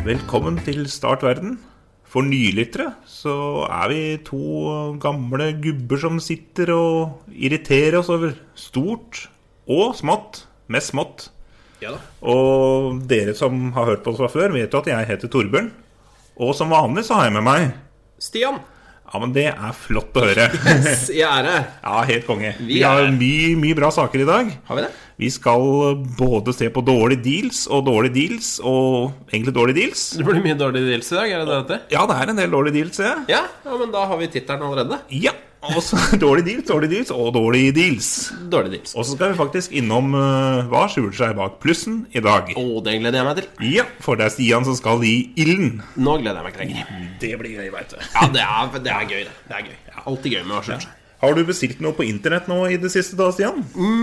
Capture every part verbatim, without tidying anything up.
Velkommen til Startverden. For nylyttere så er vi to gamle gubber som sitter og irriterer oss over stort og smått, mest smått. Ja da. Og dere som har hørt på oss fra før vet jo at jeg heter Torbjørn. Og som vanlig så har jeg med meg Stian. Ja, men det er flott å høre. Yes, jeg er her. Ja, helt konge. Vi Vi har er- mye, mye bra saker i dag. Har vi det? Vi skal både se på dårlige deals og dårlige deals og egentlig dårlige deals. Det blir mye dårlig deals i dag, er det det dette? Ja, det er en del dårlige deals, ja. Ja, ja, men da har vi tittelen allerede. Ja, og så dårlige deals, dårlige deals og dårlige deals. Dårlig deals. Og så skal vi faktisk innom uh, hva skjuler seg bak plussen i dag. Å, det gleder jeg meg til. Ja, for det er Stian som skal i ilden. Nå gleder jeg meg ikke lenger. Det blir gøy, vet du. Ja, det er, det er gøy det. Det er gøy. Alltid gøy med å skjule seg. Har du bestilt noe på internett nå i det siste da, Stian?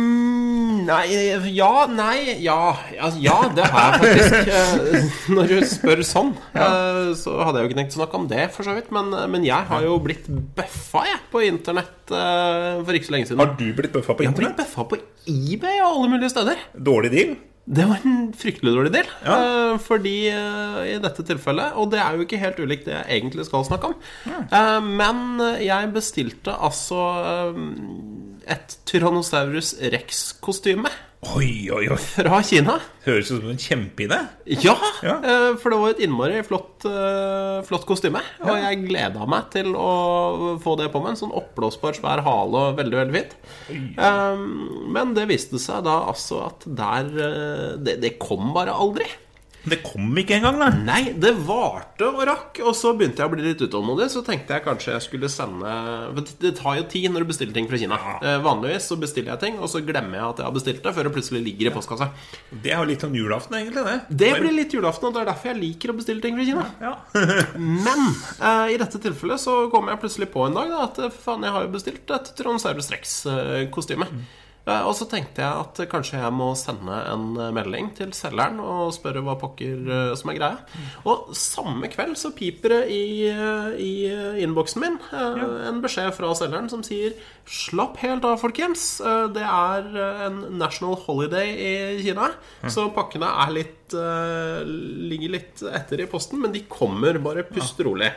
Mm, nei, ja, nei, ja, ja, ja, det har jeg faktisk. Eh, Når du spør sånn, eh, så hadde jeg jo ikke tenkt å snakke om det for så vidt. Men, men jeg har jo blitt bøffa jeg, på internett eh, for ikke så lenge siden. Har du blitt bøffa på Jeg har blitt internett? bøffa på eBay og alle mulige steder. Dårlig deal? Det var en fryktelig dårlig del, Ja. eh, fordi eh, i dette tilfellet, og det er jo ikke helt ulikt det jeg egentlig skal snakke om, eh, men jeg bestilte altså eh, et Tyrannosaurus Rex-kostyme Oi, oi, oi. fra Kina. Høres ut som en kjempeidé. Ja, Ja. eh, for det var et innmari flott, eh, flott kostyme, og jeg gleda meg til å få det på meg, en sånn oppblåsbar svær hale og veldig, veldig fint. Eh, men det viste seg da altså at der, eh, det, det kom bare aldri. Det kom ikke engang, da. Nei, det varte og rakk. Og så begynte jeg å bli litt utålmodig. Så tenkte jeg kanskje jeg skulle sende for Det tar jo tid når du bestiller ting fra Kina. eh, Vanligvis så bestiller jeg ting, og så glemmer jeg at jeg har bestilt det, før det plutselig ligger i postkassa. Det er jo litt sånn julaften, egentlig, det. Det blir litt julaften, og det er derfor jeg liker å bestille ting fra Kina. Ja. Men eh, i dette tilfellet så kom jeg plutselig på en dag da, at eh, faen, jeg har jo bestilt et Tyrannosaurus Rex-kostyme. Eh, Og så tenkte jeg at kanskje jeg må sende en eh, melding til selgeren og spørre hva pokker eh, som er greia. Og samme kveld så piper det i, eh, i eh, innboksen min eh, en beskjed fra selgeren som sier: slapp helt av, folkens. Eh, Det er eh, en national holiday i Kina, så pakkene er litt, eh, ligger litt etter i posten, men de kommer. Bare pust rolig.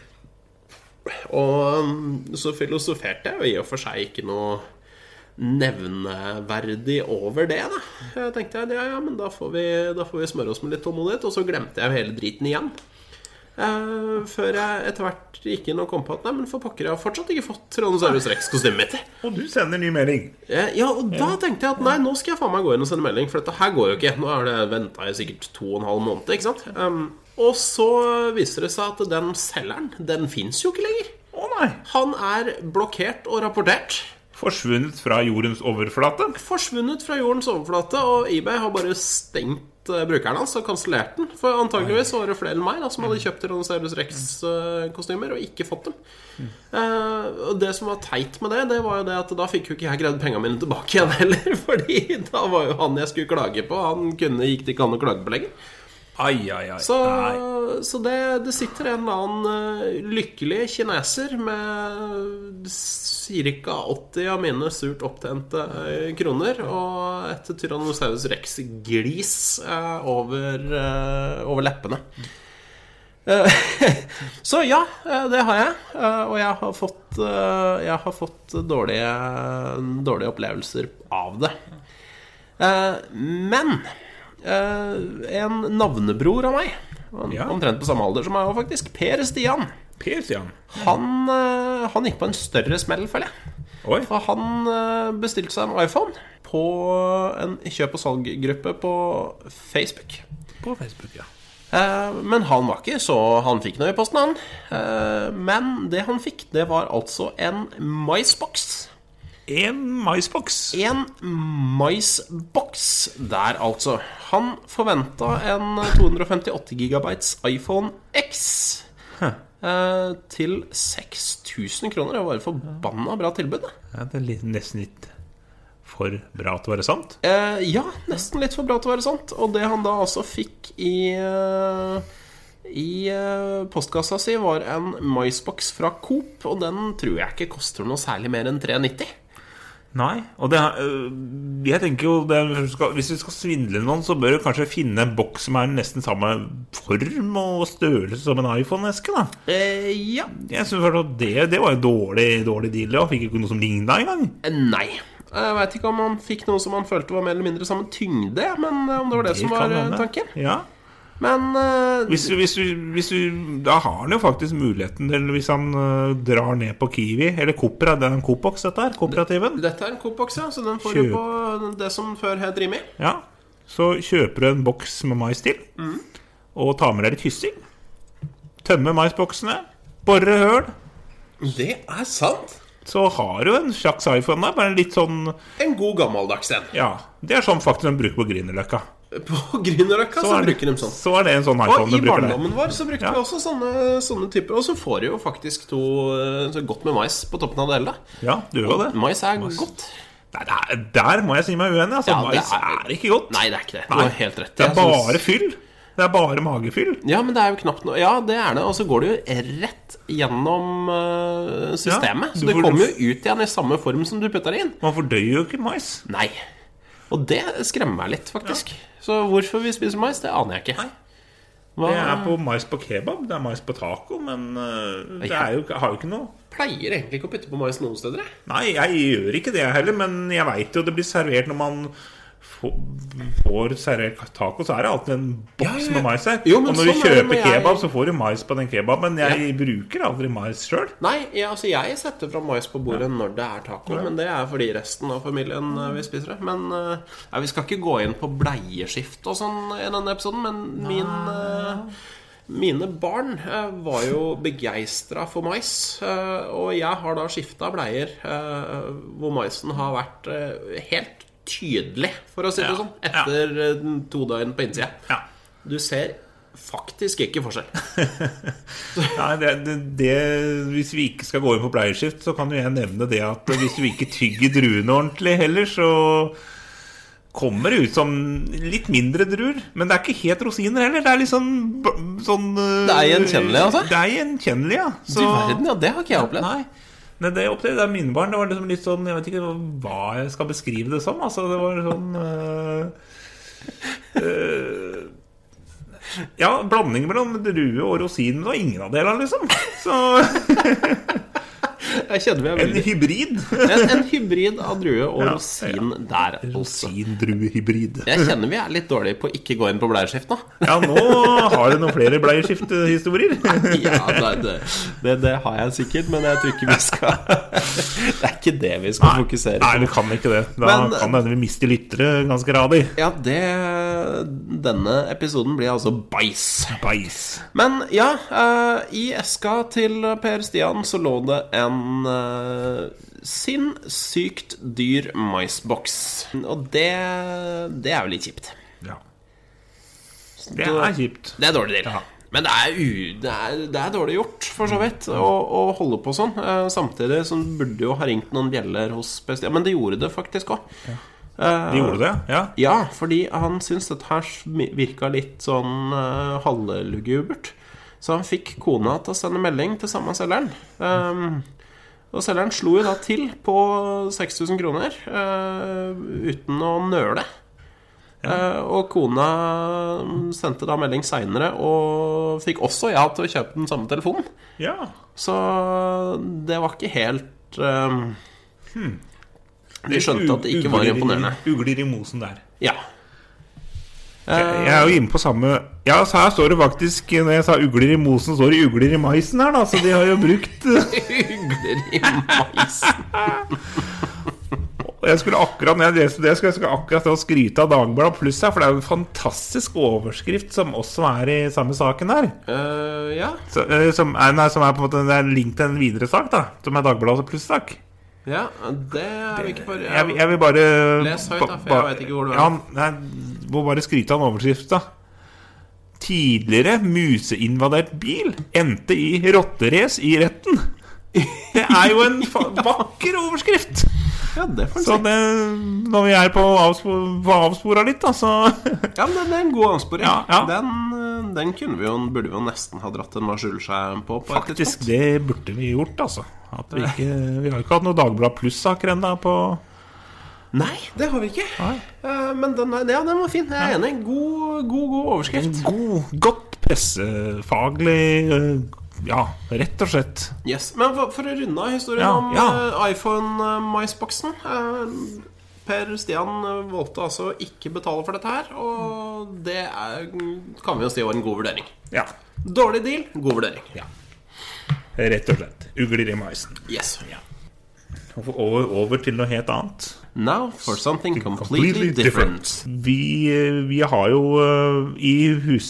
Og mm, så filosoferte jeg jo i og for seg ikke noe nevneverdig over det da. Jeg tenkte jeg, ja, ja, men da får, vi, da får vi smøre oss med litt tålmodighet. Og så glemte jeg jo hele driten igjen, eh, før jeg etter hvert gikk inn og kom på at nei, men for pokker, jeg har fortsatt ikke fått Tyrannosaurus Rex-kostymet mitt. Og du sender ny melding. Eh, Ja, og da tenkte jeg at nei, nå skal jeg faen meg gå inn og sende melding, for dette her går jo ikke. Nå har det ventet i sikkert to og en halv måned, ikke sant? Um, og så viser det seg at den selgeren, den finnes jo ikke lenger. Å nei. Han er blokkert og rapportert. Forsvunnet fra jordens overflate. Forsvunnet fra jordens overflate, og eBay har bare stengt eh, brukeren hans og kansellert den. For antageligvis var det flere enn meg da, som hadde kjøpt Tyrannosaurus Rex-kostymer og ikke fått dem. Eh, og det som var teit med det, det var jo det at da fikk jo ikke jeg greid pengene mine tilbake igjen heller. Fordi da var jo han jeg skulle klage på, han kunne, gikk det ikke an å klage på lenger. Ai, ai, ai. Så, Nei. så det, det sitter en eller annen eh, lykkelig kineser med ca. åtti av mine surt opptjente eh, kroner og et Tyrannosaurus Rex-glis eh, over, eh, over leppene. Eh, Så ja, eh, det har jeg. eh, Og jeg har fått, eh, jeg har fått dårlige, dårlige opplevelser av det. Eh, Men eh, en navnebror av meg, Ja. omtrent på samme alder som meg, var faktisk Per Stian. Per, Stian. Han, eh, han gikk på en større smell, føler jeg. Oi. For han eh, bestilte seg en iPhone på en kjøp- og salggruppe på Facebook. På Facebook, ja. Eh, Men han var ikke så han fikk noe i posten, han. Eh, Men det han fikk, det var altså en maisboks. En maisboks. En maisboks der, altså. Han forventa en to hundre femtiåtte gigabytes iPhone X eh, til seks tusen kroner. Det var et forbanna bra tilbud, det. Ja, det er litt, nesten litt for bra til å være sant. Eh, ja, nesten litt for bra til å være sant. Og det han da altså fikk i eh, I eh, postkassa si, var en maisboks fra Coop. Og den tror jeg ikke koster noe særlig mer enn tre nitti. Nei, og det er, øh, jeg tenker jo det, hvis, du skal, hvis du skal svindle noen, så bør du kanskje finne en boks som er nesten samme form og størrelse som en iPhone-eske, da. Eh, ja. Jeg synes at det, det var en dårlig, dårlig deal, og fikk ikke noe som lignet en gang. Eh, nei. Jeg vet ikke om han fikk noe som han følte var mer eller mindre samme tyngde, men om det var det, det som var hende. Tanken. Ja. Men uh, hvis, hvis, du, hvis du da har han jo faktisk muligheten til, hvis han uh, drar ned på Kiwi eller Coop, det er en Coop-boks dette her, kooperativen. Dette er en Coop-boks, ja, så den får du på det som før het Rimi. Ja, så kjøper du en boks med mais til, mm. og tar med deg litt hyssing, tømmer maisboksene, borer høl. Det er sant. Så har du en slags iPhone der, bare litt sånn en god gammeldags den. Ja, det er sånn faktisk de bruker på Grünerløkka. På Grünerløkka så, så bruker de sånn. Så er det en sånn iPhone de bruker. Og i barndommen vår så brukte ja. vi også sånne, sånne typer. Og så får du jo faktisk to så godt med mais på toppen av det hele. Ja, du gjør det. Mais er mais. Godt. Nei, der, der må jeg si meg uenig. Altså, ja, mais er, er ikke godt. Nei, det er ikke det. Du har helt rett. Det er bare fyll. Det er bare magefyll. Ja, men det er jo knapt noe. Ja, det er det. Og så går det jo rett gjennom uh, systemet. Ja, så det får... kommer jo ut igjen i samme form som du putter det inn. Man fordøyer jo ikke mais. Nei. Og det skremmer meg litt, faktisk. Ja. Så hvorfor vi spiser mais, det aner jeg ikke. Nei. Hva... Det er på mais på kebab, det er mais på taco, men uh, det er jo, har jo ikke noe. Pleier egentlig ikke å putte på mais noen steder. Nei, jeg gjør ikke det heller, men jeg vet jo det blir servert når man får servert taco, så er det alltid en boks ja, ja. med mais her. Jo, og når sånn du kjøper jeg... kebab, så får du mais på den kebaben. Men jeg ja. bruker aldri mais selv. Nei, ja, altså jeg setter fra mais på bordet ja. når det er taco, ja. men det er fordi resten av familien uh, vi spiser det. Men uh, ja, vi skal ikke gå inn på bleieskift og sånn i denne episoden, men min... Uh, Mine barn uh, var jo begeistret for mais, uh, og jeg har da skiftet bleier uh, hvor maisen har vært uh, helt tydelig, for å si det ja. sånn, etter ja. to døgn på innsida. Ja. Du ser faktisk ikke forskjell. Nei, det, det, det, hvis vi ikke skal gå inn på bleieskift, så kan jo jeg nevne det at hvis du ikke tygger druene ordentlig heller, så kommer det ut som litt mindre druer. Men det er ikke helt rosiner heller. Det er litt sånn, sånn det er gjenkjennelig, altså? Det er gjenkjennelig, ja. Så, du verden, ja, det har ikke jeg opplevd. Nei. Nei, det jeg opplevde, det er mine barn. Det var liksom litt sånn, jeg vet ikke hva jeg skal beskrive det som. Altså, det var sånn uh, uh, ja, blanding mellom drue og rosinen og ingen av delene, liksom. Så jeg kjenner meg en hybrid. en, en hybrid av drue og ja, rosin ja. der altså. Rosin-drue-hybrid. Jeg kjenner vi er litt dårlige på å ikke gå inn på bleieskift nå. Ja, nå har du noen flere bleieskift-historier. Ja, det, det, det har jeg sikkert, men jeg tror ikke vi skal det er ikke det vi skal nei, fokusere på. Nei, vi kan ikke det. Da men, kan det hende vi mister lyttere ganske radig. Ja, det denne episoden blir altså bæsj. Bæsj. Men ja, uh, i eska til Per Stian så lå det en uh, sinnssykt dyr maisboks. Og det, det er jo litt kjipt. Ja. Det er kjipt. Det er dårlig del. Ja. Men det er, u, det, er, det er dårlig gjort, for så vidt, å, å holde på sånn. Uh, samtidig så burde jo ha ringt noen bjeller hos Per Stian. Men det gjorde det faktisk også. Ja. De gjorde det, ja? Ja, fordi han syntes at her virket litt sånn uh, halvelugubert. Så han fikk kona til å sende melding til samme selgeren. Um, og selgeren slo jo da til på seks tusen kroner uh, uten å nøle. Ja. Uh, og kona sendte da melding senere og fikk også ja til å kjøpe den samme telefonen. Ja. Så det var ikke helt uh, hmm. Vi skjønte at det ikke var imponerende. Ugler i mosen der. Ja. Jeg, jeg er jo inne på samme. Ja, så her står det faktisk, når jeg sa ugler i mosen, så står det ugler i maisen her da. Så de har jo brukt ugler i maisen. Jeg skulle akkurat Jeg skulle, jeg skulle akkurat skryte av Dagbladet Pluss her, for det er jo en fantastisk overskrift som også er i samme saken her. uh, Ja så, som, er, nei, som er på en måte en link til en videre sak da, som er Dagbladet Pluss-sak. Ja, det er vi ikke for jeg, jeg, jeg vil bare les høyt da, for jeg vet ikke hvor du er. Ja, jeg må bare skryte av en overskrift da. Tidligere museinvadert bil endte i rotterace i retten. Det er jo en vakker overskrift. Ja, det får så det, når vi er på avspora litt da, så ja, men det er en god avsporing. Ja, ja. Den, den kunne vi jo, burde vi jo nesten ha dratt en varselskjerm på, på faktisk, det burde vi gjort altså. At vi, ikke, vi har jo ikke hatt noe Dagblad Pluss-saker enda på Nei, det har vi ikke. uh, Men den, ja, den var fin, jeg er enig. God, god, god overskrift. En god, godt pressefaglig uh, ja, rett og slett. Yes, men for, for å runde av historien ja, om ja. uh, iPhone-maisboksen uh, Per Stian valgte altså ikke betale for dette her, og det er, kan vi jo si var en god vurdering. Ja. Dårlig deal, god vurdering. Ja. Rett og slett. Ugler i maisen. Yes. Ja. Over, over til noe helt annet. Now for something completely, completely different. different. Vi, vi har jo uh, i hus,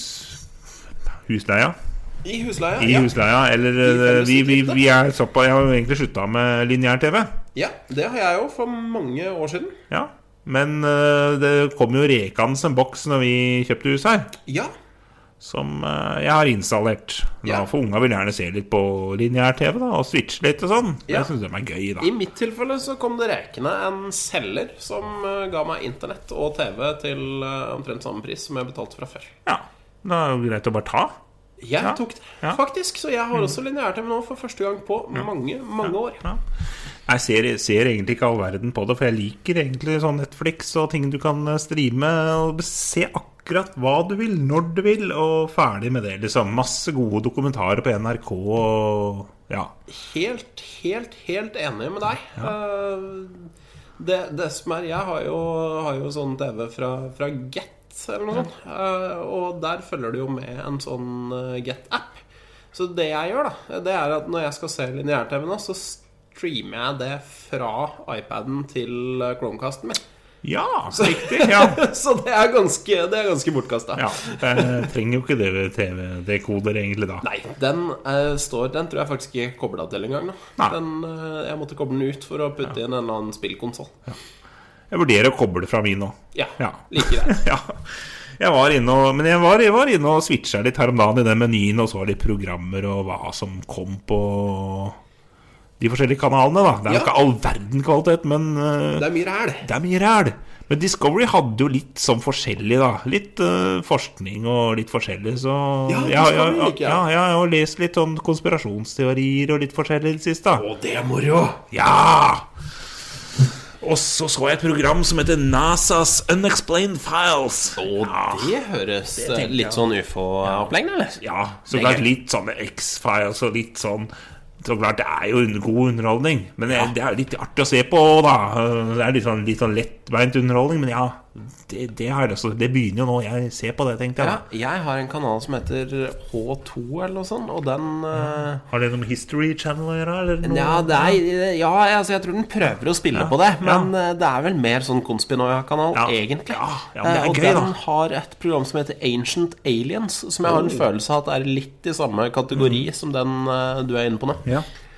husleia I husleia, I husleia, ja. Eller vi, vi, vi er såpass. Jeg har jo egentlig sluttet med lineær-T V. Ja, det har jeg jo for mange år siden. Ja, men uh, det kom jo rekans en boks når vi kjøpte hus her. Ja. Som uh, jeg har installert. Da, ja. For unga vil gjerne se litt på lineær-T V da, og switche litt og sånn. Ja. Jeg synes det er gøy da. I mitt tilfelle så kom det rekende en selger som uh, ga meg internett og T V til uh, omtrent samme pris som jeg betalte fra før. Ja, det er jo greit å bare ta. Jeg ja. tok det, ja. faktisk. Så jeg har også lineær-T V nå for første gang på ja. mange, mange år. Ja. Jeg ser, ser egentlig ikke all verden på det, for jeg liker egentlig sånn Netflix og ting du kan streame og se akkurat hva du vil, når du vil, og ferdig med det. Liksom. Masse gode dokumentarer på N R K og ja. Helt, helt, helt enig med deg. Ja. Uh, det, det som er, jeg har jo, har jo sånn T V fra, fra Get eller noe sånt, uh, og der følger det jo med en sånn uh, Get-app. Så det jeg gjør da, det er at når jeg skal se lineær-T V nå, så streamer jeg det fra iPaden til uh, Chromecasten min. Ja, så riktig, ja. Så det er ganske, det er ganske bortkastet. Ja, jeg trenger jo ikke det T V-dekoder egentlig da. Nei, den uh, står, den tror jeg faktisk ikke koblet til en gang nå. Den, uh, jeg måtte koble den ut for å putte ja. inn en annen spillkonsol. Ja. Jeg vurderer å koble fra min nå. Ja, ja. Like greit. Ja. Jeg var inne og, men jeg var, jeg var inne og switcha litt her om dagen i den menyen, og så litt programmer og hva som kom på de forskjellige kanalene da. Det er jo ja. ikke all verden kvalitet, men uh, det er mye ræl. Det er mye ræl. Men Discovery hadde jo litt som forskjellig da. Litt uh, forskning og litt forskjellig, så ja, ja, ja, ja, ja, jeg har lest litt om konspirasjonsteorier og litt forskjellig sist da. Å, det er moro. Ja! Og så så jeg et program som heter NASA's Unexplained Files. Og ja, det høres det litt sånn U F O-opplegg, eller? Ja, så klart litt sånn X-Files og litt sånn. Så klart det er jo en god underholdning. Men det, ja. det er litt artig å se på da. Det er litt sånn, litt sånn lettbeint underholdning. Men ja, det, det, har også, det begynner jo nå. Jeg ser på det, tenkte jeg. Ja, jeg har en kanal som heter H to eller noe sånt. Og den uh... Har det noe med History Channel å gjøre? Eller noe? Ja, det er, ja altså, jeg tror den prøver å spille ja. på det. Men ja. det er vel mer sånn Conspinoia-kanal ja. egentlig. Ja, ja, men det er og gøy, den da. har et program som heter Ancient Aliens, som jeg har en oh. følelse av at er litt i samme kategori mm. som den uh, du er inne på nå. Ja.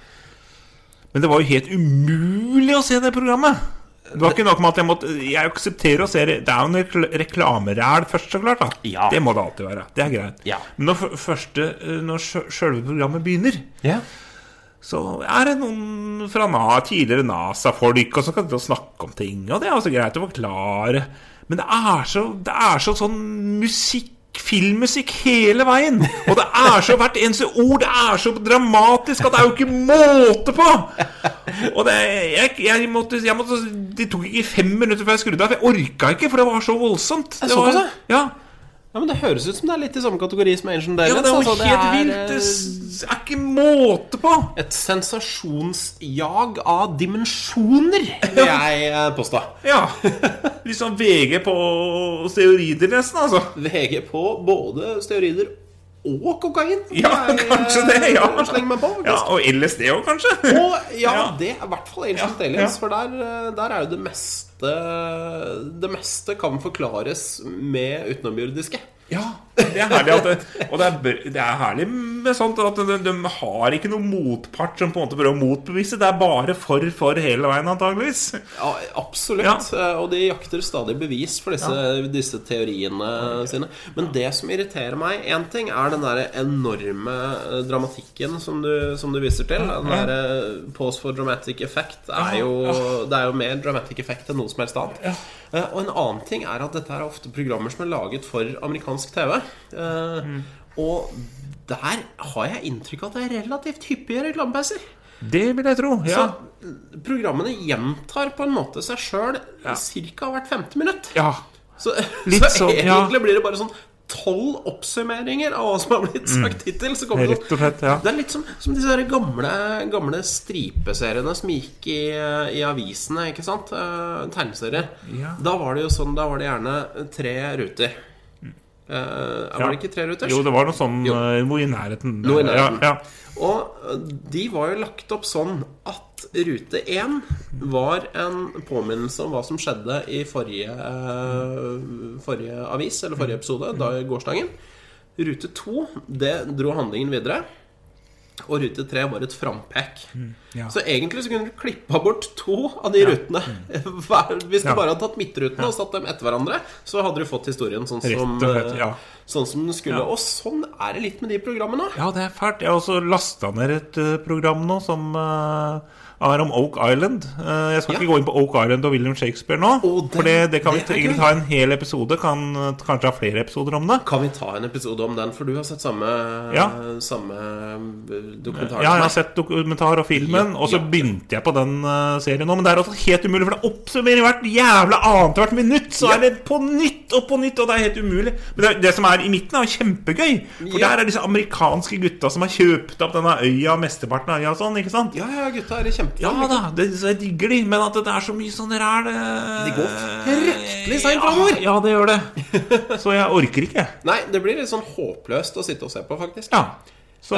Men det var jo helt umulig å se det programmet. Det var ikke nok med at jeg måtte Jeg aksepterer å se det. Det er jo en reklameræl først, så klart da. Ja. Det må det alltid være. Det er greit. Ja. Men når, første, når selve programmet begynner ja. så er det noen fra tidligere NASA-folk, og så kan de snakke om ting, og det er også greit å forklare. Men det er så, det er så sånn musikk, filmmusikk hele veien. Og det er så hvert eneste ord, det er så dramatisk at det er jo ikke måte på. Og det, jeg, jeg måtte, jeg måtte det tok ikke fem minutter før jeg skrudde av, for jeg orket ikke, for det var så voldsomt. Det var, ja. Ja, men det høres ut som det er litt i samme kategori som Ancient Aliens. Ja, det er jo altså, helt det er, vilt. Det er ikke måte på. Et sensasjonsjag av dimensjoner, vil jeg påstå. Ja, litt sånn V G på steroider nesten, altså. V G på både steroider og kokain. Ja, jeg, kanskje det, ja. Slenger meg på. Ja, og L S D også, kanskje. Og, ja, ja, det er i hvert fall Ancient ja, Aliens, ja. For der, der er jo det meste det meste kan forklares med utenomjordiske. Ja, det er herlig at det, og det er, det er herlig med sånt at de, de har ikke noen motpart som på en måte prøver å motbevise. Det er bare for, for hele veien antageligvis. Ja, absolutt, ja. Og de jakter stadig bevis for disse, ja. disse teoriene sine. Men det som irriterer meg, en ting er den der enorme dramatikken som du, som du viser til. Den der pause for dramatic effect er jo, det er jo mer dramatic effect enn noe som helst annet. Ja. Og en annen ting er at dette er ofte programmer som er laget for amerikansk T V. Uh, mm. Og der har jeg inntrykk av at det er relativt hyppige reklamepauser. Det vil jeg tro, ja. Så programmene gjentar på en måte seg selv Ja. cirka hvert femte minutt. Ja, Så, Litt så sånn, ja. egentlig blir det bare sånn tolv oppsummeringer av hva som har blitt sagt hittil. Så kommer det, rett og slett, ja. det er litt som, som disse her gamle, gamle stripeseriene som gikk i, i avisene, ikke sant? Eh, tegneserier. Ja. Da var det jo sånn, da var det gjerne tre ruter. Eh, var det ikke tre ruter? Jo, det var noe sånn Jo. uh, Noe i nærheten. Noe i nærheten. Ja, ja. Og de var jo lagt opp sånn at rute én var en påminnelse om hva som skjedde i forrige, eh, forrige avis, eller forrige episode, da i gårsdagen. Rute to, det dro handlingen videre. Og rute tre var et frampek. ja. Så egentlig så kunne du klippa bort to av de rutene. Hver- Hvis du Ja. bare hadde tatt midtrutene og satt dem etter hverandre, så hadde du fått historien sånn Rett som, og slett, ja. sånn som den skulle. Ja. Og sånn er det litt med de programmene. Ja, det er fælt. Jeg har også lastet ned et uh, program nå som uh, er om Oak Island. Uh, jeg skal Ja. ikke gå inn på Oak Island og William Shakespeare nå. Å, det- for det, det kan det vi er egentlig gøy. ta en hel episode. Kan uh, kanskje ha flere episoder om det. Kan vi ta en episode om den? For du har sett samme, Ja. samme dokumentar. Ja, jeg har som meg. sett dokumentar og filmen, Ja, og så ja. begynte jeg på den uh, serien nå. Men det er også helt umulig, for det oppsummerer hvert jævla annet hvert minutt. Så Ja. er det på nytt og på nytt, og det er helt umulig. Men det, det som er i midten, er jo kjempegøy. For Ja. der er disse amerikanske gutta som har kjøpt opp denne øya, mesteparten av øya og sånn, ikke sant? Ja, ja, gutta er kjempefan. Ja da, det, så jeg digger de, men at det er så mye sånn ræl De går fryktelig sent fremover. Ja, ja, det gjør det. Så jeg orker ikke. Nei, det blir litt sånn håpløst å sitte og se på, faktisk. Ja. Så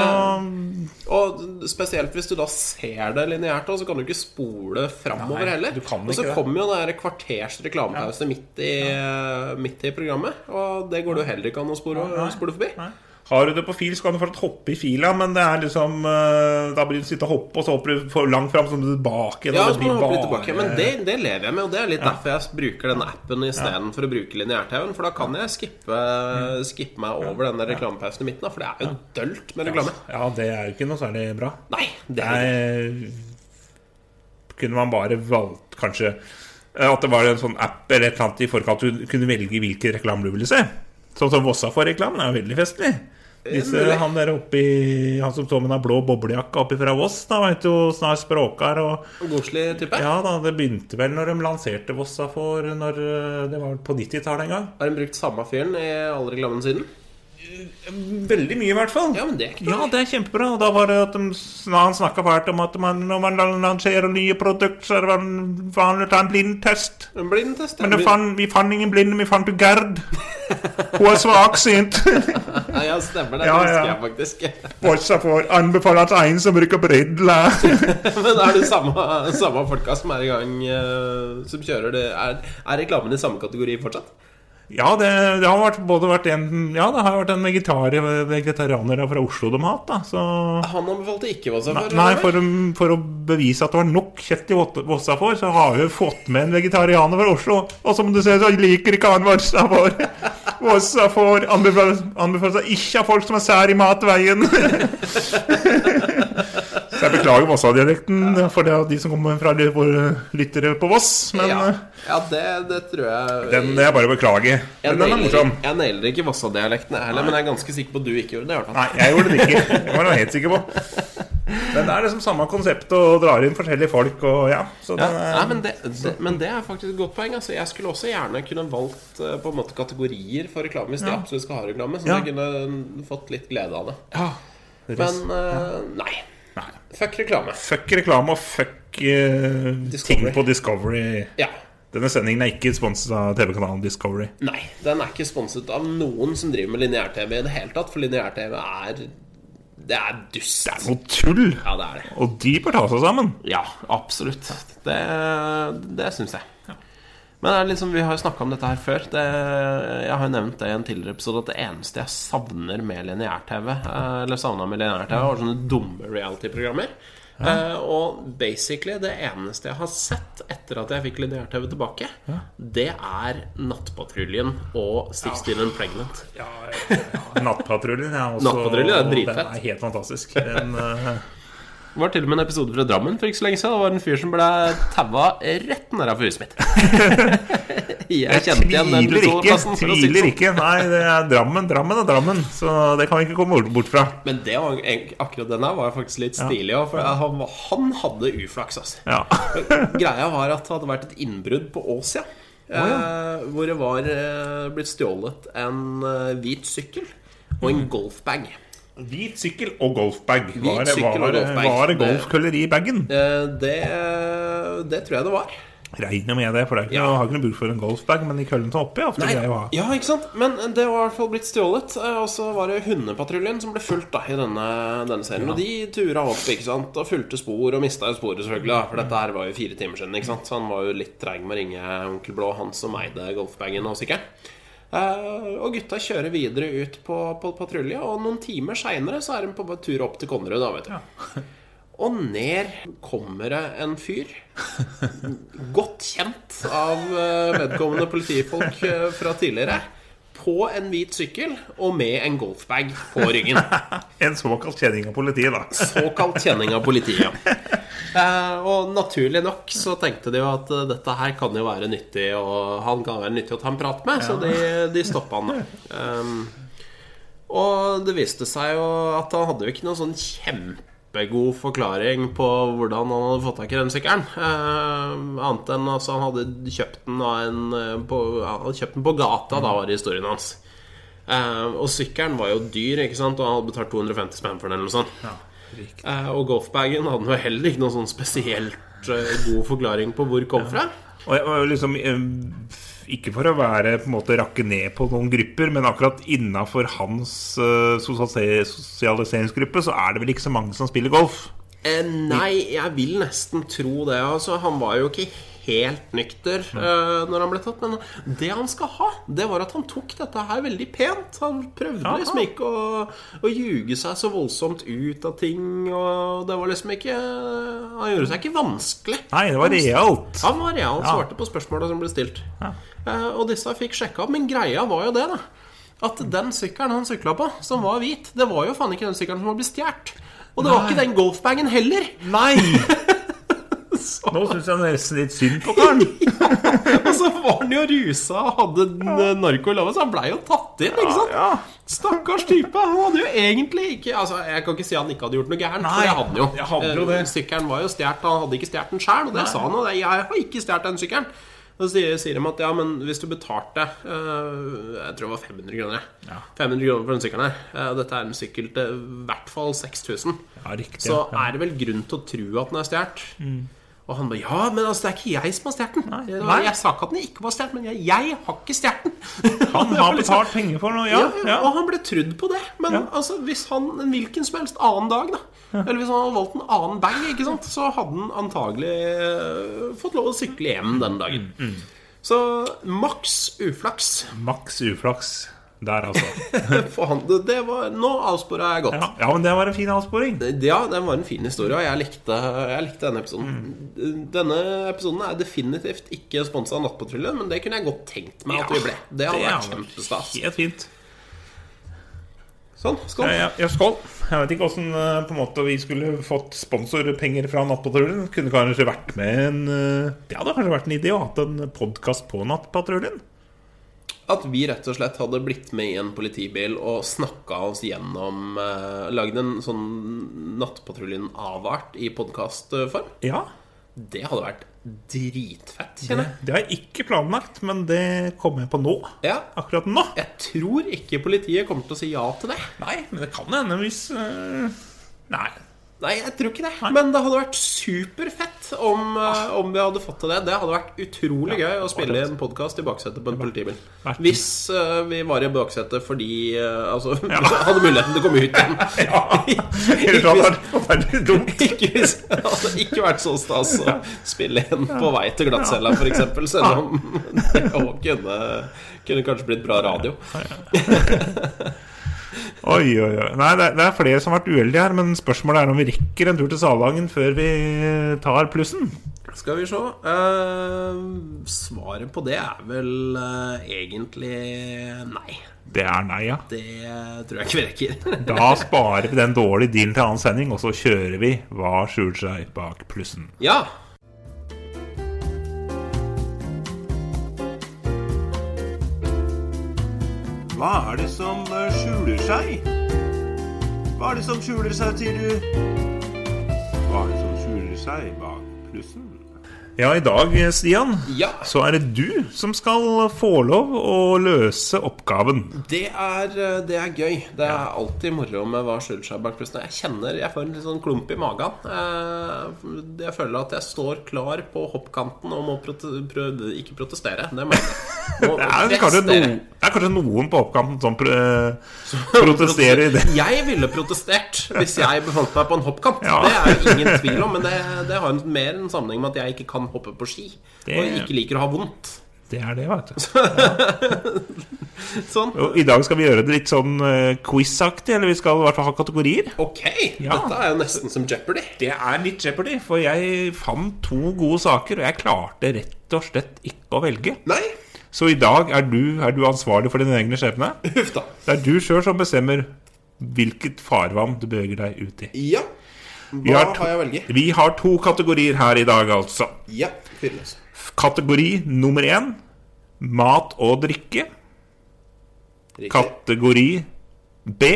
Og spesielt hvis du da ser det lineært, så kan du ikke spole framover Nei, heller. du kan Og så ikke det. kommer jo den der kvarters reklamepause midt, i, midt i programmet. Og det går det jo heller ikke an å spore, Nei. spole forbi. Nei. Har du det på fil, så kan du fortsatt hoppe i fila, men det er liksom uh, da blir du sitte og hoppe, og så hopper du for langt fram, så må du tilbake. Ja, da, så det må du blir hoppe litt bare- tilbake. Men det, det lever jeg med, og det er litt derfor jeg bruker den appen i stedet for å bruke lineær-T V-en. For da kan jeg skippe, skippe meg over denne reklamepausen i midten, da, for det er jo dølt med reklame. Ja, det er jo ikke noe særlig bra. Nei, det er ikke. Nei, kunne man bare valgt kanskje eh, at det var en sånn app eller et eller annet i forkant du kunne velge hvilken reklame du ville se. Sånn som Vossa for reklamen er jo veldig festlig. Disse, mulig. han der oppi Han som står med den blå boblejakka oppi fra Voss, da vet du snart språkar og Godslig type. ja da, det begynte vel når de lanserte Vossa for når eh, det var på nittitallet en gang. Har de brukt samme fyren i alle reklamene siden? Veldig mye i hvert fall. Ja, men det er ikke Ja, dårlig. det er kjempebra. Og da var det at de, han snakket fælt om at man, når man lanserer nye produkter, så er det van- vanlig å ta en blindtest. En blindtest. Men det fann, vi fant ingen blinde, vi fant jo Gerd. Hun er svaksynt. Ja, ja, stemmer det. Ja, Det husker ja. jeg faktisk. Vossa får anbefale at en som bruker briller. Men er det samme, samme folka som er i gang, eh, som kjører det? Er, er reklamen i samme kategori fortsatt? Ja, det, det har vært, både vært en Ja, det har vært en vegetar, vegetarianer fra Oslo de har hatt, da. Så Han anbefalte ikke Vossa for? nei, for, å- for å bevise at det var nok kjøtt i Vossa for, så har vi jo fått med en vegetarianer fra Oslo. Og som du ser, så liker ikke han Vossa for. Vossa for anbefales, anbefales ikke av folk som er sær i matveien. Så jeg beklager Vossa-dialekten for det er de som kommer fra de- våre lyttere på Voss. Men ja, eh, ja det, det tror jeg den det er bare å beklage. Jeg Men den er nailer, morsom. jeg nailer ikke Vossa-dialekten jeg heller, men jeg er ganske sikker på at du ikke gjorde det. I hvert fall. Nei, jeg gjorde det ikke. Det var jeg helt sikker på. Men det er liksom samme konsept og drar inn forskjellige folk og ja. Så Ja, den er, nei, men, det, det, men det er faktisk et godt poeng. Altså, jeg skulle også gjerne kunne valgt eh, på en måte kategorier for reklame hvis de Ja. absolutt skal ha reklame. Så Ja. jeg kunne fått litt glede av det. ja. Men eh, nei. Nei. Fuck reklame. Fuck reklame og fuck eh, ting på Discovery. Ja. Denne sendingen er ikke sponset av T V-kanalen Discovery. Nei, den er ikke sponset av noen som driver med lineær-T V i det hele tatt. For lineær-T V er Det er dust. Det er noe tull! Ja, det er det. Og de bør ta seg sammen. Ja, absolutt. Det, det syns jeg. Men det er liksom, vi har jo snakket om dette her før. det, Jeg har jo nevnt det i en tidligere episode at det eneste jeg savner med lineær-T V, eh, eller savnet med lineær-T V, var sånne dumme reality-programmer. Eh, og basically det eneste jeg har sett etter at jeg fikk lineær-T V tilbake, det er Nattpatruljen og sixteen and Pregnant. Ja, ja, ja. Nattpatruljen er også Nattpatruljen er dritfett. Den er helt fantastisk. Den, eh, Det var til og med en episode fra Drammen for ikke så lenge siden. Det var en fyr som ble taua rett ned for huset mitt. Jeg kjente igjen den tviler ikke, bussholdeplassen, for å si det tviler sånn. ikke. Nei, det er Drammen, Drammen og Drammen. Så det kan vi ikke komme bort- bort fra. Men det var, akkurat den her var faktisk litt stilig også, for han, han hadde uflaks, altså. Ja. Greia var at det hadde vært et innbrudd på Åsia, eh, hvor det var eh, blitt stjålet en eh, hvit sykkel og en golfbag. Hvit sykkel og golfbag. Hvit Var det, sykkel og var det, golfbag. var det golfkøller i bagen? Eh, det, det tror jeg det var. Regner med det, for det er ikke, Ja. jeg har ikke noe bruk for en golfbag, men de køllene som oppi er ofte Nei, greie å ha. ja, ikke sant? Men det var i hvert fall blitt stjålet. eh, Og så var det hundepatruljen som ble fulgt da i denne, denne serien. Og de tura opp, ikke sant? Og fulgte spor og mistet jo sporet selvfølgelig da. For dette her var jo fire timer siden, ikke sant? Så han var jo litt treg med å ringe onkel Blå, han som eide golfbagen og sikkert. Eh, og gutta kjører videre ut på, på patrulje. Og noen timer senere så er de på tur opp til Konnerud da, vet du. Og ned kommer det en fyr, godt kjent av eh, vedkommende politifolk eh, fra tidligere, på en hvit sykkel og med en golfbag på ryggen. En såkalt kjenning av politiet, da. Såkalt kjenning av politiet. Eh, og naturlig nok så tenkte de jo at eh, dette her kan jo være nyttig, og han kan være nyttig å ta en prat med, så de, de stoppet han da. Um, og det viste seg jo at han hadde jo ikke noen sånn kjempegod forklaring på hvordan han hadde fått tak i den sykkelen. Eh, annet enn altså, han hadde kjøpt den, av en, eh, på, han hadde kjøpt den på gata, da var det historien hans. Eh, og sykkelen var jo dyr, ikke sant? Og han hadde betalt to hundre og femti spenn for den eller noe sånt. Ja, riktig. Eh, og golfbagen hadde jo heller ikke noen sånn spesielt eh, god forklaring på hvor det kom fra. Og jeg var liksom eh, ikke for å være på en måte rakke ned på noen grupper, men akkurat innenfor hans uh, sosialiseringsgruppe så er det vel ikke så mange som spiller golf. Eh, nei, jeg vil nesten tro det. Altså, han var jo ikke helt nykter eh, når han ble tatt, men det han skal ha, det var at han tok dette her veldig pent. Han prøvde Aha. liksom ikke å, å ljuge seg så voldsomt ut av ting, og det var liksom ikke, han gjorde seg ikke vanskelig. Nei, det var realt. Han var real, Ja. svarte på spørsmålet som ble stilt. Ja. Eh, og disse fikk sjekka opp, men greia var jo det da, at den sykkelen han sykla på, som var hvit, det var jo faen ikke den sykkelen som var blitt stjert. Og det var Nei. ikke den golfbagen heller. Nei! Nå synes jeg nesten litt synd på karen. Og så var han jo rusa og hadde n- narko i lava, så han ble jo tatt inn, ikke sant? Ja, Stakkars type. Han hadde jo egentlig ikke, altså jeg kan ikke si han ikke hadde gjort noe gærent, for Nei, det hadde han jo. jeg hadde jo det. Eh, Sykkelen var jo stjert, han hadde ikke stjert den selv, og det sa han, og det, jeg har ikke stjert den sykkelen. Så sier, sier de at ja, men hvis du betalte eh, jeg tror det var fem hundre kroner Ja. fem hundre kroner for den sykkelen her, eh, dette er en sykkel til i hvert fall seks tusen, Ja, riktig. så Ja. er det vel grunn til å tro at den er stjert. Og han ba, ja, men altså, det er ikke jeg som har stjert den. Nei. Det var- Nei. Jeg sa ikke at den ikke var stjert, men jeg, jeg har ikke stjert den. Han Det har var liksom- betalt penger for noe, ja, ja, ja. og han ble trudd på det. Men Ja. altså, hvis han en hvilken som helst annen dag da, eller hvis han hadde valgt en annen bag, ikke sant, så hadde han antagelig eh, fått lov å sykle hjem den dagen. Så maks uflaks Maks uflaks der, altså. for han. Det, det var, nå avsporet jeg godt. Ja, ja, men det var en fin avsporing. Ja, det var en fin historie, og jeg likte, jeg likte denne episoden. Denne episoden er definitivt ikke sponset av Nattpatruljen, men det kunne jeg godt tenkt meg at vi ble. Det hadde vært kjempestas. Helt fint. Sånn, skål. Ja, ja, ja, skål. Jeg vet ikke hvordan eh, på en måte vi skulle fått sponsorpenger fra Nattpatruljen. Kunne kanskje vært med en eh, Det hadde kanskje vært en idé å ha hatt en podcast på Nattpatruljen. At vi rett og slett hadde blitt med i en politibil og snakket oss gjennom eh, Lagd en sånn Nattpatruljen-avart i podcastform. Ja, Det hadde vært dritfett, det, kjenner jeg. det har jeg ikke planlagt, men det kommer jeg på nå. Ja, Akkurat nå. jeg tror ikke politiet kommer til å si ja til det. Nei, men det kan hende hvis eh, Nei. Nei, jeg tror ikke det. Men det hadde vært superfett om, eh, om vi hadde fått til det. Det hadde vært utrolig Ja, gøy å det spille var en podcast i baksetet på en politibil. vært- Hvis eh, vi var i baksetet fordi eh, Altså, Ja. hadde muligheten til å komme ut igjen. Ja, Ellers hadde det vært forferdelig dumt. Ikke hvis det hadde ikke vært så stas å spille en på vei til glattcella, for eksempel, selv om det også kunne, kunne kanskje blitt bra radio. Oi, oi, oi. Nei, det er, det er flere som har vært uheldige her, men spørsmålet er om vi rekker en tur til Salangen før vi tar plussen. Skal vi se. Eh, svaret på det er vel eh, egentlig nei. Det er nei, ja. Det tror jeg ikke vi rekker. Da sparer vi den dårlige dealen til annen sending, og så kjører vi Hva skjuler seg bak plussen. Ja. Hva er det som eh, skjuler seg? Hva er det som skjuler seg, sier du? Hva er det som skjuler seg bak plussen? Ja, i dag, Stian, Ja. så er det du som skal få lov å løse oppgaven. Det er, det er gøy. Det er alltid moro med hva skylder seg bak plussen. Jeg kjenner, jeg får en litt sånn klump i magen. Eh, Jeg føler at jeg står klar på hoppkanten og må prote prøve, ikke protestere. Det må jeg må Det er, kanskje no, prestere. det er kanskje noen på oppkanten som pr protesterer i det. Jeg ville protestert hvis jeg befant meg på en hoppkant. Ja. Det er jo ingen tvil om. Men det, det har en, mer en sammenheng med at jeg ikke kan hoppe på ski. Det- Og ikke liker å ha vondt. Det er det, vet du. Sånn. Og i dag skal vi gjøre det litt sånn uh, quiz-aktig, eller vi skal i hvert fall ha kategorier. Ok, Ja. dette er jo nesten som Jeopardy. Det er litt Jeopardy, for jeg fant to gode saker, og jeg klarte rett og slett ikke å velge. Nei, Så i dag er du, er du ansvarlig for din egne skjebne. huff da. Det er du selv som bestemmer hvilket farvann du beveger deg ut i. Ja, Vi hva har to- har jeg å velge? Vi har to kategorier her i dag, altså. Ja, fyrløs. Kategori nummer én, mat og drikke. Riktig. Kategori B,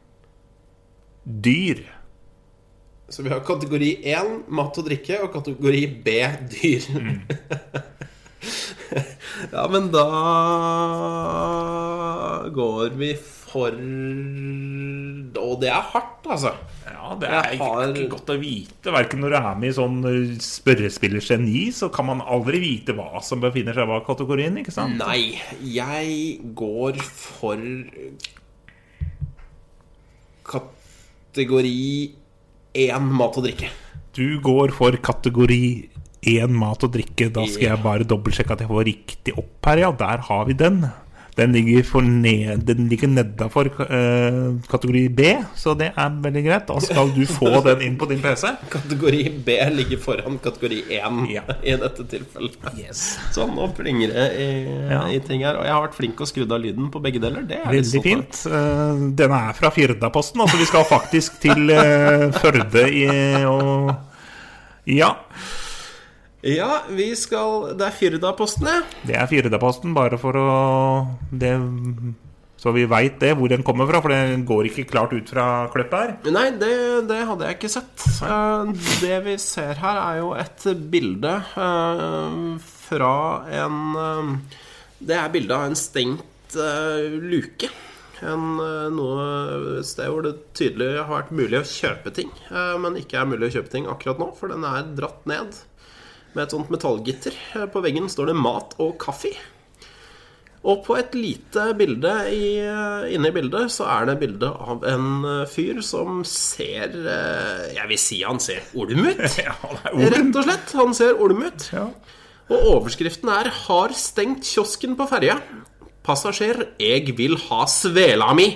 dyr. Så vi har kategori én, mat og drikke, og kategori B, dyr. Ja, men da går vi for... Og det er hardt, altså. Ja, det er Jeg har- ikke godt å vite. Hverken når du er med i sånn uh, spørrespillergeni, så kan man aldri vite hva som befinner seg bak kategorien, ikke sant? Nei, jeg går for kategori én, mat og drikke. Du går for kategori én, mat og drikke. Da skal Ja. jeg bare dobbeltsjekke at jeg får riktig opp her. Ja, der har vi den. Den ligger, for ned, den ligger nedenfor uh, kategori B, så det er veldig greit. Da skal du få den inn på din P C. Kategori B ligger foran kategori én Ja. i dette tilfellet. Yes. Sånn, nå plinger det i, Ja. i ting her. Og jeg har vært flink å skru av lyden på begge deler. Det er litt Veldig stolt av. fint. Uh, denne er fra Firdaposten, altså vi skal faktisk til uh, Førde i, og ja, Ja, vi skal Det er Firdaposten, ja. det er Firdaposten, bare for å det, så vi vet det, hvor den kommer fra, for den går ikke klart ut fra kløppet her. Nei, det, det hadde jeg ikke sett. Eh, Det vi ser her, er jo et bilde eh, fra en eh, Det er bilde av en stengt eh, luke. En, eh, noe et sted hvor det tydelig har vært mulig å kjøpe ting, eh, men ikke er mulig å kjøpe ting akkurat nå, for den er dratt ned med et sånt metallgitter. Eh, På veggen står det 'mat og kaffe'. Og på et lite bilde i, inne i bildet så er det bilde av en eh, fyr som ser eh, Jeg vil si han ser olm ut. Ja, det er ordet. Rett og slett. Han ser olm ut. Ja. Og overskriften er 'Har stengt kiosken på ferja'. Passasjer, jeg vil ha svela mi.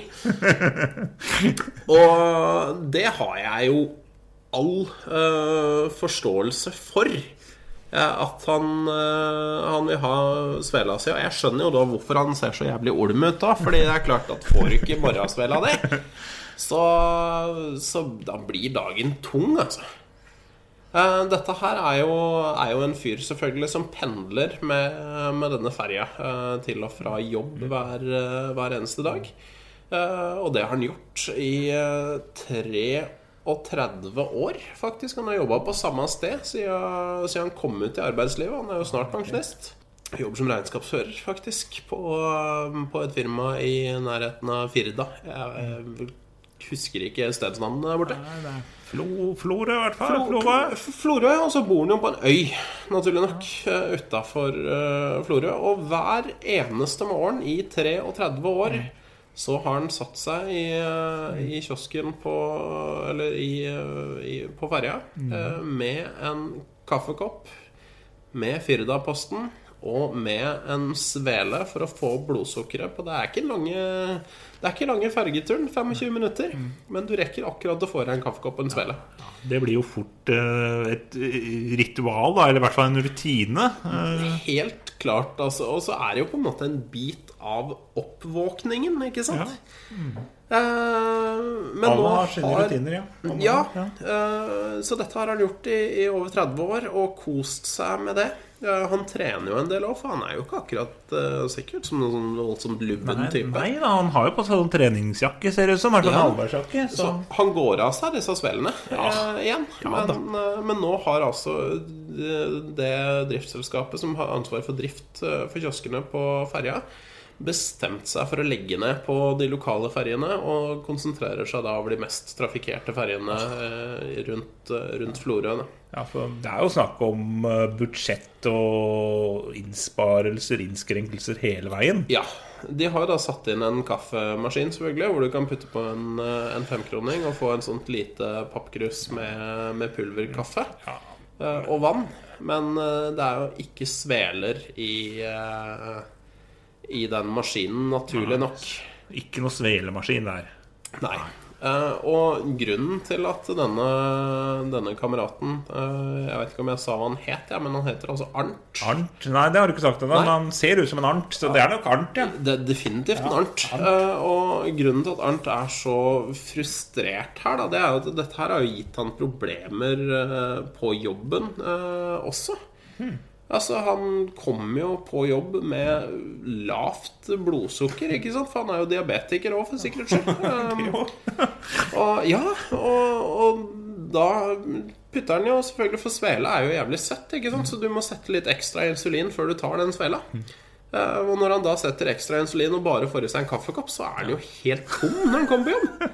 Og det har jeg jo all eh, forståelse for. eh, At han, eh, han vil ha svela si. Og jeg skjønner jo da hvorfor han ser så jævlig olm ut da. Fordi det er klart at får du ikke morgensvela di, så, så da blir dagen tung, altså. Eh, Dette her er jo, er jo en fyr selvfølgelig som pendler med, med denne ferja eh, til og fra jobb hver, eh, hver eneste dag. Eh, Og det har han gjort i eh, treogtredve år, faktisk. Han har jobbet på samme sted siden, siden han kom ut i arbeidslivet. Han er jo snart pensjonist. Han jobber som regnskapsfører, faktisk, på, på et firma i nærheten av Firda. Jeg, jeg husker ikke stedsnavnet der borte. Nei, det er Flo, Florø i hvert fall. Florø, Florø. Florø, og så bor han jo på en øy, naturlig nok, utenfor uh, Florø. Og hver eneste morgen i treogtredve år så har han satt seg i, uh, i kiosken på, eller i, uh, i, på ferja uh, med en kaffekopp, med Firdaposten og med en svele for å få blodsukkeret på. Det er ikke lange, det er ikke lange fergeturen, femogtjue minutter, men du rekker akkurat å få deg en kaffekopp og en svele. Det blir jo fort eh, et ritual, da, eller i hvert fall en rutine. Eh, Helt klart, altså. Og så er det jo på en måte en bit av oppvåkningen, ikke sant? Eh, men nå Alle har sine har rutiner, ja. Ja, ja. eh, så dette har han gjort i, i over tretti år og kost seg med det. Ja, han trener jo en del også, for han er jo ikke akkurat uh, sikkert som noen sånn voldsomt lubben Nei, type. nei da, han har jo på sånn treningsjakke, ser det ut som. Er det sånn Ja. allværsjakke, så... Så han går av seg disse svelene Ja. eh, igjen. Ja, men, eh, men nå har altså det, det driftsselskapet som har ansvar for drift eh, for kioskene på ferja, bestemt seg for å legge ned på de lokale ferjene og konsentrerer seg da over de mest trafikkerte ferjene eh, rundt, eh, rundt Florø. da. Ja, for det er jo snakk om eh, budsjett og innsparelser, innskrenkelser hele veien. Ja, de har da satt inn en kaffemaskin selvfølgelig, hvor du kan putte på en, eh, en femkroning og få en sånt lite pappkrus med, med pulverkaffe Ja. eh, og vann. Men eh, det er jo ikke sveler i, eh, i den maskinen, naturlig nok. Ikke noe svelemaskin der. Nei. Eh, og grunnen til at denne, denne kameraten eh, Jeg vet ikke om jeg sa hva han het, ja, men han heter altså Arnt. Arnt? Nei, det har du ikke sagt ennå. Nei. Men han ser ut som en Arnt, så det er nok Arnt, ja. Det er definitivt en Arnt. Eh, og grunnen til at Arnt er så frustrert her, da, det er jo at dette her har jo gitt han problemer eh, på jobben eh, også. Altså, han kom jo på jobb med lavt blodsukker, ikke sant? For han er jo diabetiker også, for sikkerhets skyld. Um, og ja, og, og da putter han jo selvfølgelig, for svele er jo jævlig søtt, ikke sant? Så du må sette litt ekstra insulin før du tar den svela. Uh, og når han da setter ekstra insulin og bare får i seg en kaffekopp, så er han jo helt tom når han kommer på jobb.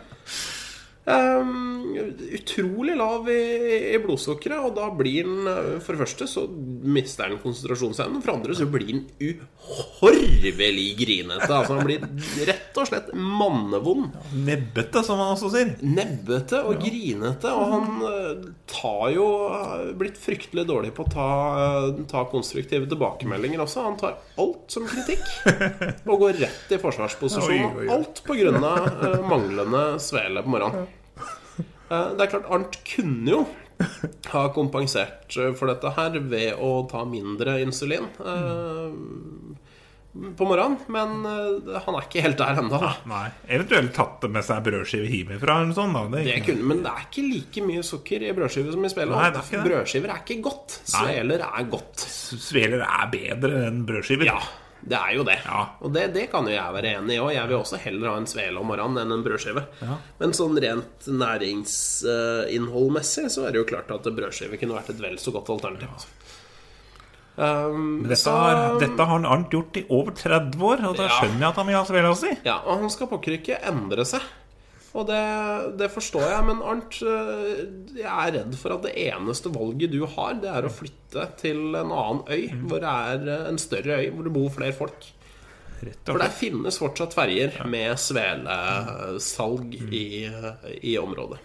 Um, utrolig lav i, i blodsukkeret, og da blir den, for det første så mister han konsentrasjonsevnen, for det andre så blir den uhorvelig grinete. Altså han blir rett og slett mannevond, Nebbete, som han også sier. nebbete og grinete. Og han eh, tar jo blitt fryktelig dårlig på å ta, ta konstruktive tilbakemeldinger også. Han tar alt som kritikk og går rett i forsvarsposisjon. Oi, oi, oi. Alt på grunn av eh, manglende svele på morgenen. Det er klart, Arnt kunne jo ha kompensert for dette her ved å ta mindre insulin eh, på morgenen, men eh, han er ikke helt der enda. Nei, eventuelt tatt det med seg brødskive hjemmefra eller noe sånt. Da. Det, Det kunne, men det er ikke like mye sukker i brødskiver som i spillet. Nei, det er ikke det. Brødskiver er ikke godt. Sveler er godt. Sveler er bedre enn brødskiver. Ja, det er jo det. Ja. Og det, det kan jo jeg være enig i også. Jeg vil også heller ha en svele om morgenen enn en brødskive. Ja. Men sånn rent næringsinnholdmessig så er det jo klart at brødskive kunne vært et vel så godt alternativ. Um, Dette så- har, dette har Arnt gjort i over tretti år, og da Ja. skjønner jeg at han vil ha svela si. Ja, og han skal pokker ikke endre seg. Og det, det forstår jeg, men Arnt, øh, jeg er redd for at det eneste valget du har, det er å flytte til en annen øy, hvor det er øh, en større øy, hvor det bor flere folk. Rett og For der slett. finnes fortsatt ferger med svelesalg i, i området.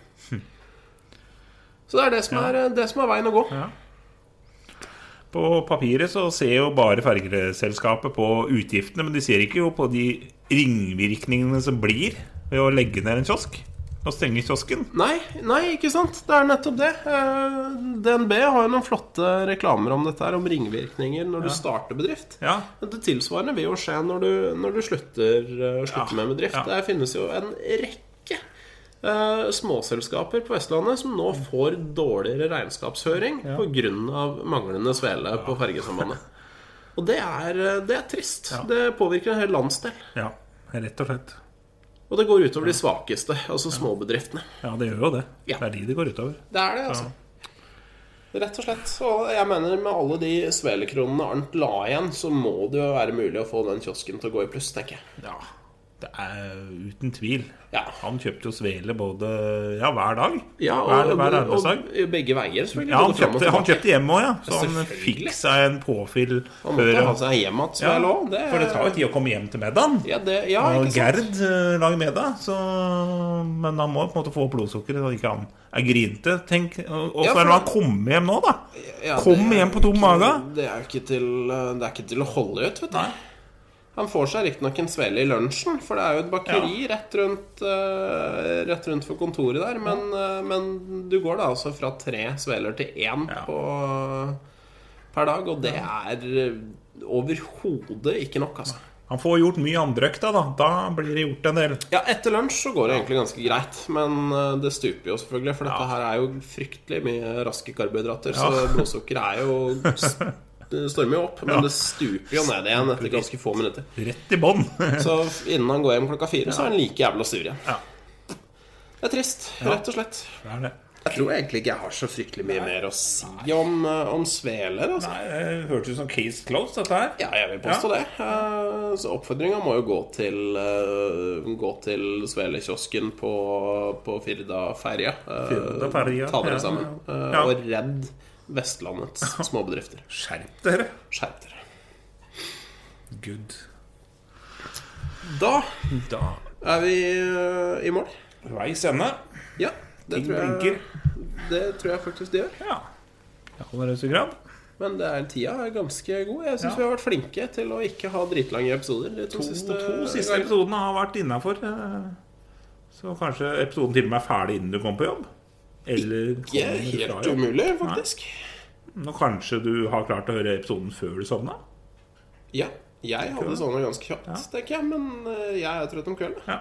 Så det er det som er, det som er veien å gå. Ja. På papiret så ser jo bare fergeselskapet på utgiftene, men de ser ikke jo på de ringvirkningene som blir ved å legge ned en kiosk og stenge kiosken. Nei, nei, ikke sant? Det er nettopp det. Eh, D N B har jo noen flotte reklamer om dette her, om ringvirkninger når du starter bedrift. Ja. Men det tilsvarende vil jo skje når du, når du slutter, eh, slutter Ja, med bedrift. ja. Det finnes jo en rekke eh, småselskaper på Vestlandet som nå får dårligere regnskapsføring på grunn av manglende svele på fergesambandet. Og det er, det er trist. Ja. Det påvirker en hel landsdel. Ja, rett og slett. Og det går utover de svakeste, altså småbedriftene. Ja, det gjør jo det. Ja. Det er de det går utover. Det er det, altså. Rett og slett. Og jeg mener, med alle de svelekronene Arnt la igjen, så må det jo være mulig å få den kiosken til å gå i pluss, tenker jeg. Ja, det er uten tvil. Ja. Han kjøpte jo svele både ja, hver dag. Ja, og, hver, hver og, arbeidsdag. og begge veier, selvfølgelig. Ja, han både frem og kjøpte, han tilbake. kjøpte hjemme også, ja. Så han Selvfølgelig. fikk seg en påfyll Han før måtte ha seg hjem igjen, ja, svele også. Det, for det tar jo tid å komme hjem til middagen. Ja, det, ja, Og ikke sant? Gerd eh, lager middag, så, men han må på en måte få blodsukker så ikke han er grinte. Tenk, og og Ja, så for- er det når han kommer hjem nå, da. Ja, Kom det er hjem på tom ikke- mage. Det er jo ikke til, det er ikke til å holde ut, vet du. Han får seg riktignok en svele i lunsjen, for det er jo et bakeri rett, rundt, uh, rett rundt for kontoret der. Men, uh, men du går da altså fra tre sveler til én Ja. på, per dag, og det er uh, overhodet ikke nok, altså. Han får gjort mye andre økta, da. Da blir det gjort en del. Ja, etter lunsj så går det egentlig ganske greit, men uh, det stuper jo selvfølgelig, for dette her er jo fryktelig mye raske karbohydrater, så Ja. blodsukker er jo s- stormer jo opp, men Ja. det stuper jo ned igjen etter ganske få minutter. Rett i bånd. Så innen han går hjem klokka fire, så er han like jævla sur igjen. Ja. Det er trist, rett og slett. Det er det. Jeg tror egentlig ikke jeg har så fryktelig mye mer å si om, eh, om sveler, altså. Nei, det hørtes ut som case closed, dette her. Ja, jeg vil påstå det. Eh, Så oppfordringen må jo gå til eh, Gå til svelekiosken på, på Firda-ferja. Eh, Firda-ferja, Ta dere ja. sammen. eh, Ja. Og redd Vestlandets småbedrifter. Skjerp dere. Skjerp dere. Good. Da Da er vi eh, i mål. veis ende. Ja, det Ting tror, jeg, blinker. det tror jeg faktisk det gjør. Ja. I aller høyeste grad. Men det er, tida er ganske god. Jeg syns Ja. vi har vært flinke til å ikke ha dritlange episoder. De to, To siste, to siste gangene. episodene har vært innenfor. eh, Så kanskje episoden til og med er ferdig innen du kommer på jobb. Eller Ikke kommer fra helt jobb. umulig, faktisk. Nå kanskje du har klart å høre episoden før du sovna. Ja, jeg hadde sovna ganske kjapt, Ja. tenker jeg. Men eh, jeg er trøtt om kvelden. Ja.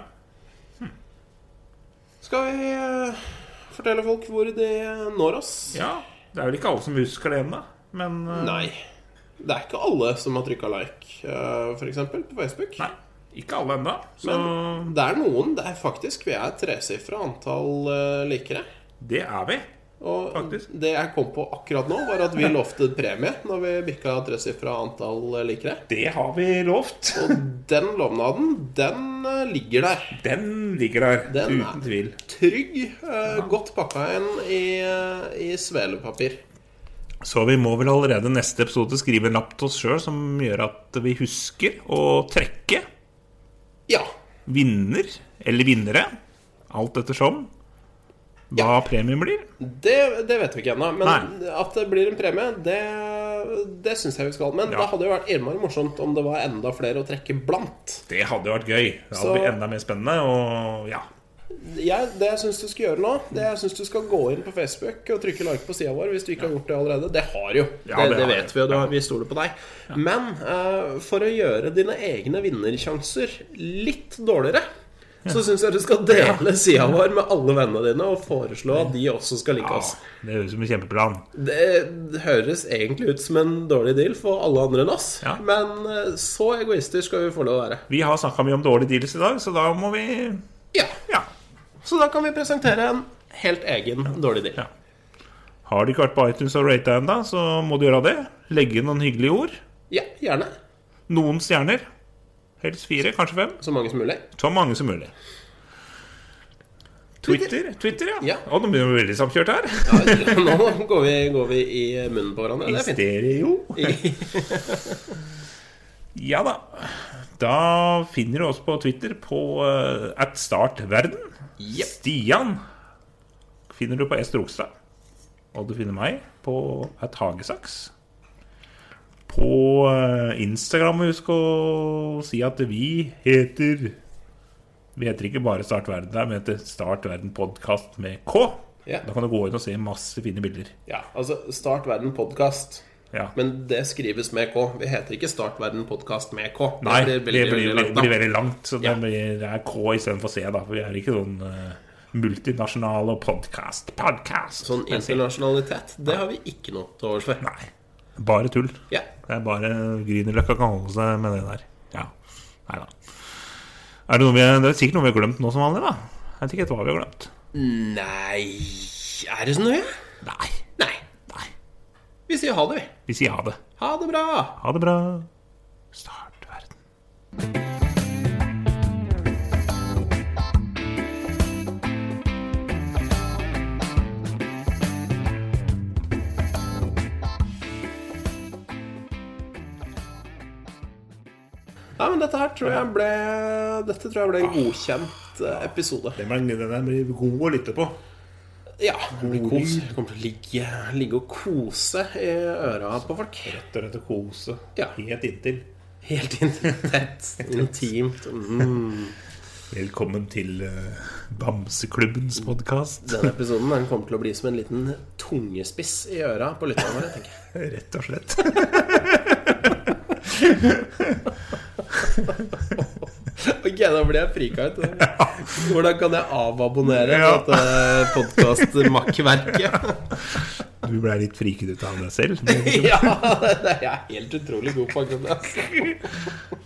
Skal vi eh, fortelle folk hvor de når oss? ja. Det er vel ikke alle som husker det ennå, men eh, Nei. Det er ikke alle som har trykka like, eh, for eksempel, på Facebook. Nei, ikke alle ennå. Så Men det er noen. Det er faktisk Vi er tresifra antall uh, likere. det er vi. Og Faktisk. det jeg kom på akkurat nå, var at vi lovte premie når vi bikka tresifra antall eh, likere. Det har vi lovt. Og den lovnaden, den eh, ligger der. Den ligger der, Den uten er- tvil. Trygg, eh, godt pakka inn i, eh, i svelepapir. Så vi må vel allerede neste episode skrive en lapp til oss sjøl som gjør at vi husker å trekke Ja. vinner eller vinnere. Alt ettersom hva premien blir. Det, det vet vi ikke ennå. Men Nei. at det blir en premie, det, det syns jeg vi skal. Men Ja. det hadde jo vært innmari morsomt om det var enda flere å trekke blant. Det hadde vært gøy. Det hadde Så- blitt enda mer spennende. Og ja, Jeg, det jeg syns du skal gjøre nå, Det jeg synes du skal gå inn på Facebook og trykke like på sida vår hvis du ikke har gjort det allerede. Det har jo. Ja, det, det det har vet jeg. vi, og du Ja. har- vi stoler på deg. Men eh, for å gjøre dine egne vinnersjanser litt dårligere, så syns jeg du skal dele sida vår med alle vennene dine og foreslå at de også skal like ja oss. det høres ut som en kjempeplan. Det høres egentlig ut som en dårlig deal for alle andre enn oss. Ja. Men eh, så egoister skal vi få lov å være. Vi har snakka mye om dårlige deals i dag, så da må vi Ja. Ja. Så da kan vi presentere en helt egen dårlig deal. Ja. Har de ikke vært på iTunes og rata ennå, så må du gjøre det. Legge inn noen hyggelige ord. Ja, gjerne. Noen stjerner. Helst fire, kanskje fem. Så mange som mulig. Så mange som mulig. Twitter, Twitter ja. Ja. Og nå begynner vi veldig samkjørt her. Ja, nå går vi, går vi i munnen på hverandre. I Det er fint. stereo. Ja da. Da finner du oss på Twitter på uh, at startverden. Yep. Stian finner du på S. Rokstad. Og du finner meg på at Hagesaks. På uh, Instagram, husk å si at vi heter Vi heter ikke bare Startverden der, vi heter Startverden podcast med K. Ja. Da kan du gå inn og se masse fine bilder. Ja, altså Start Verden podcast. Ja. Men det skrives med K. Vi heter ikke Start Verden podcast med K. Nei, det blir blir, veldig, blir, veldig langt, da. blir veldig langt. Så Ja. det, blir, det er K istedenfor C, da. For vi er ikke sånn uh, multinasjonale podcast. Podcast. Sånn internasjonalitet, det har vi ikke noe til overs for. Nei. Bare tull. Ja. Det er bare Grünerløkka kan holde seg med det der. Ja. Nei da. Er det, noe vi, det er sikkert noe vi har glemt nå som vanlig, da. Jeg vet ikke helt hva vi har glemt. Nei Er det så nøye? Nei. Nei. Nei. Vi sier ha det, vi. Vi sier ha det. Ha det bra. Ha det bra. Startverden. Ja, men dette her tror jeg ble Dette tror jeg ble en godkjent eh, episode. Den blir, den blir god å lytte på. Ja, det blir kos. Det kommer til å ligge, ligge og kose i øra på folk. Rett og slett å kose. Ja. Helt inntil. Helt tett, intimt. Mm. Velkommen til uh, Bamseklubbens podcast. Denne episoden den kommer til å bli som en liten tungespiss i øra på lytterne våre, tenker jeg. Rett og slett. Ok, da blir jeg frika ut. Hvordan kan jeg avabonnere Ja. dette podcast-makkverket? Du ble litt friket ut av deg selv. Ja, det er jeg helt utrolig god på akkurat det, altså.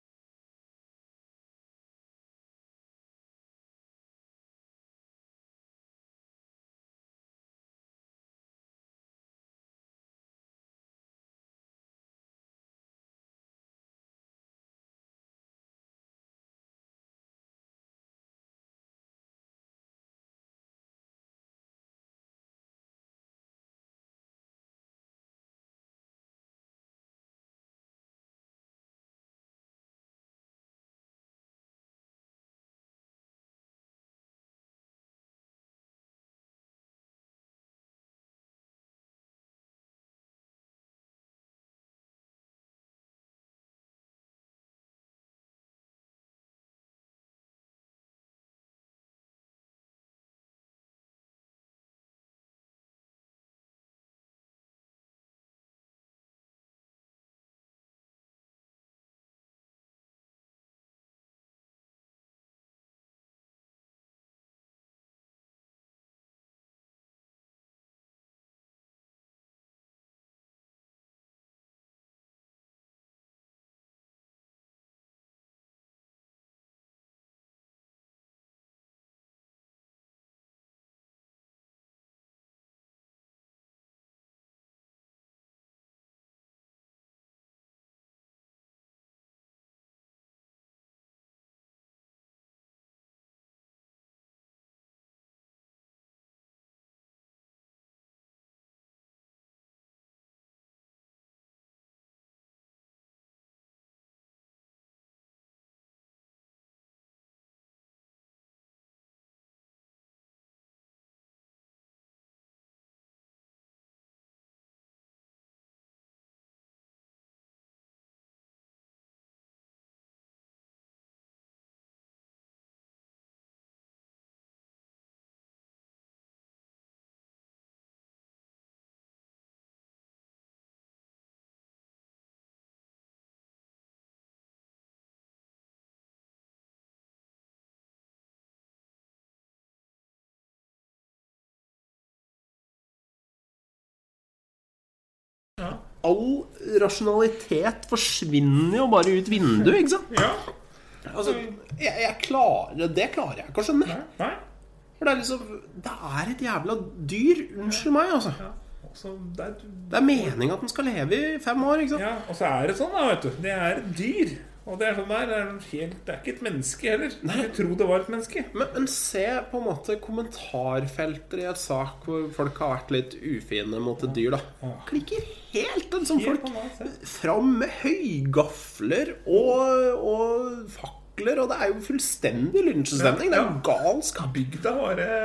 Ja. All rasjonalitet forsvinner jo bare ut vinduet, ikke sant? Ja. Altså, jeg, jeg klarer, det klarer jeg ikke å skjønne. Nei, nei. For det er liksom, det er et jævla dyr, unnskyld meg, altså. Ja. Også, det, er, Det er meningen at den skal leve i fem år, ikke sant? ja, og så er det sånn da, vet du. Det er et dyr. Og det er sånn der, det er, helt, det er ikke et menneske heller. Jeg tror det var et menneske. Men, men se på en måte kommentarfelter i et sak hvor folk har vært litt ufine mot et dyr, da. Klikker helt den som Helt folk på meg, se. fram med høygafler og, og fakler, og det er jo fullstendig lynsjestemning. Det er jo galskap. Bygda var det...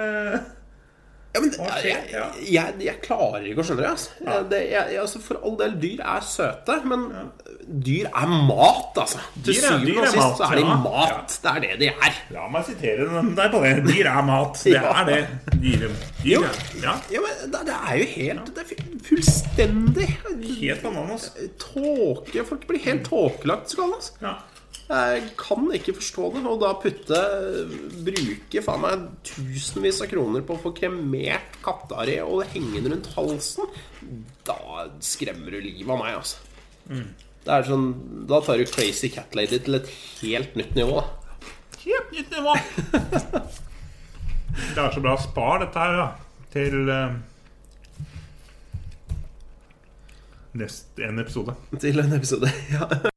Ja, men det, Ok, jeg, ja. jeg, jeg klarer ikke å skjønne det, altså. Det, jeg, jeg, altså for all del, dyr er søte, men dyr er mat, altså. Til Dyr er- dyr syvende og er sist mat, så er de ja. mat. Det er det de er. La meg sitere den der på det. Dyr er mat. Det Ja. er det. Dyr, dyr Jo. er. Ja. Ja, men det, det er jo helt Det er fullstendig Helt bananas. tåke. Folk blir helt tåkelagt skall, altså. Ja. Jeg kan ikke forstå det. Og da putte bruke faen meg tusenvis av kroner på å få kremert kattehare og henge den rundt halsen, da skremmer du livet av meg, altså. Mm. Det er sånn, da tar du Crazy Cat Lady til et helt nytt nivå, da. Helt nytt nivå. Det er så bra. Spar dette her da til uh, neste en episode. Til en episode, ja.